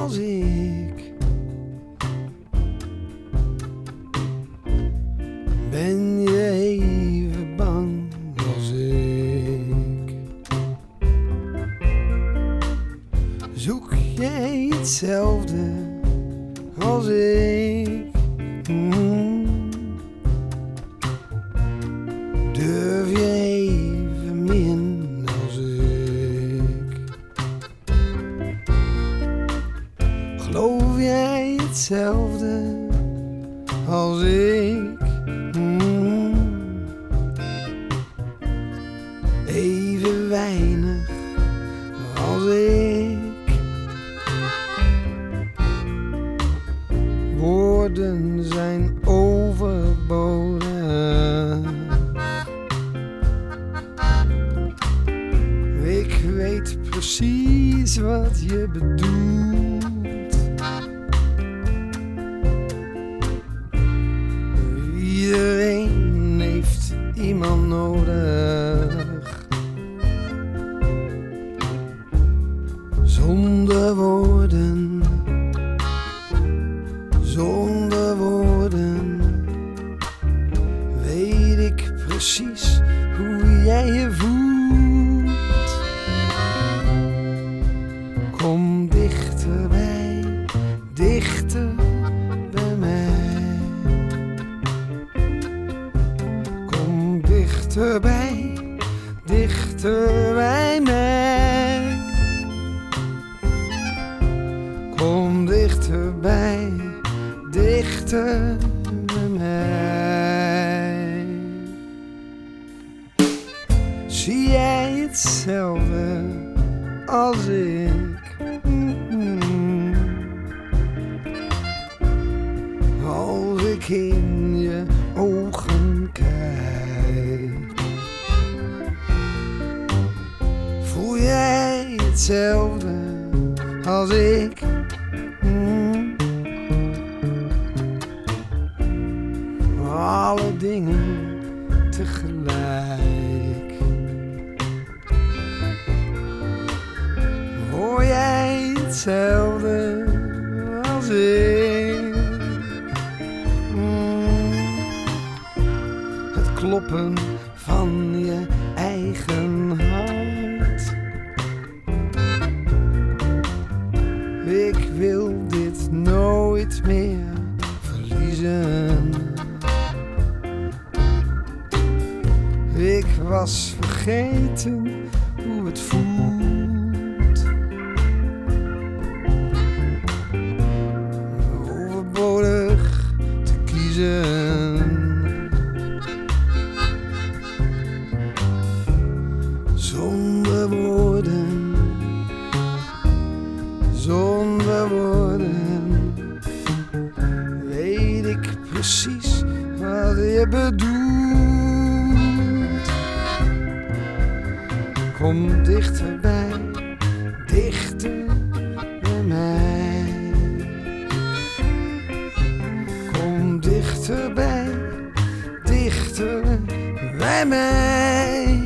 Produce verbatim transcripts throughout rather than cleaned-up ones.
als ik. Ben je even bang als ik? Zoek jij hetzelfde als ik? Mm. Durf je even min als ik? Geloof jij hetzelfde als ik? Mm. Even weinig als ik. Woorden zijn overbodig. Ik weet precies wat je bedoelt. Iedereen heeft iemand nodig. Zonder woorden, zonder woorden, weet ik precies hoe jij je voelt. Kom dichterbij, dichter bij mij. Kom dichterbij, dichter bij mij. Kom dichterbij, dichter bij mij. Zie jij hetzelfde als ik? Mm-hmm. Als ik in je ogen kijk, voel jij hetzelfde als ik? Mm. Alle dingen tegelijk. Hoor jij hetzelfde als ik? Mm. Het kloppen van je eigen hart. Ik wil dit nooit meer verliezen. Ik was vergeten hoe het voelt. Overbodig te kiezen. Zonder woorden, zonder woorden, weet ik precies wat je bedoelt. Kom dichterbij, dichter bij mij. Kom dichterbij, dichter bij mij.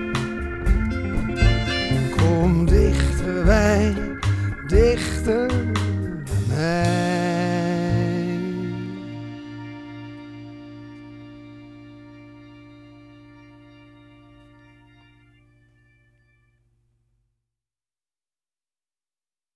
Kom dichterbij, dichter